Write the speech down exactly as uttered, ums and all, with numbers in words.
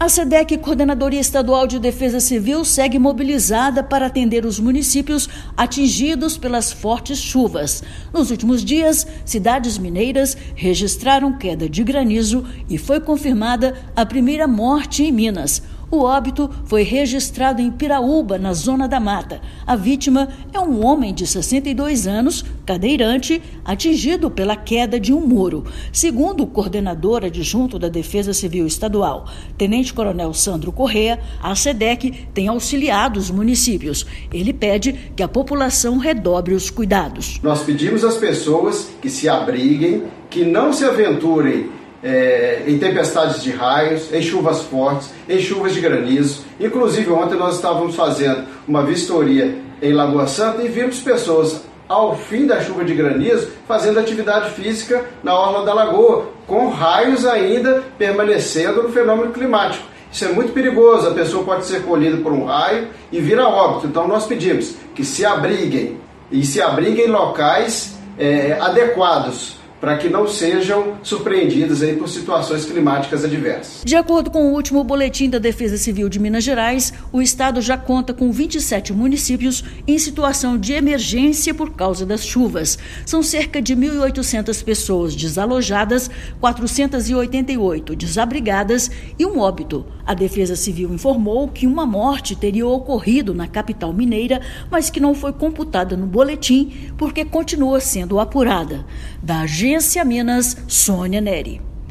A SEDEC, Coordenadoria Estadual de Defesa Civil, segue mobilizada para atender os municípios atingidos pelas fortes chuvas. Nos últimos dias, cidades mineiras registraram queda de granizo e foi confirmada a primeira morte em Minas. O óbito foi registrado em Piraúba, na Zona da Mata. A vítima é um homem de sessenta e dois anos, cadeirante, atingido pela queda de um muro. Segundo o coordenador adjunto da Defesa Civil Estadual, Tenente-Coronel Sandro Corrêa, a SEDEC tem auxiliado os municípios. Ele pede que a população redobre os cuidados. Nós pedimos às pessoas que se abriguem, que não se aventurem É, em tempestades de raios, em chuvas fortes, em chuvas de granizo. Inclusive, ontem nós estávamos fazendo uma vistoria em Lagoa Santa e vimos pessoas, ao fim da chuva de granizo, fazendo atividade física na orla da lagoa, com raios ainda permanecendo no fenômeno climático. Isso é muito perigoso, a pessoa pode ser colhida por um raio e vir a óbito. Então nós pedimos que se abriguem, e se abriguem em locais é, adequados, para que não sejam surpreendidas aí por situações climáticas adversas. De acordo com o último boletim da Defesa Civil de Minas Gerais, o estado já conta com vinte e sete municípios em situação de emergência por causa das chuvas. São cerca de mil e oitocentas pessoas desalojadas, quatrocentas e oitenta e oito desabrigadas e um óbito. A Defesa Civil informou que uma morte teria ocorrido na capital mineira, mas que não foi computada no boletim porque continua sendo apurada. Da Agência Minas, Sônia Neri.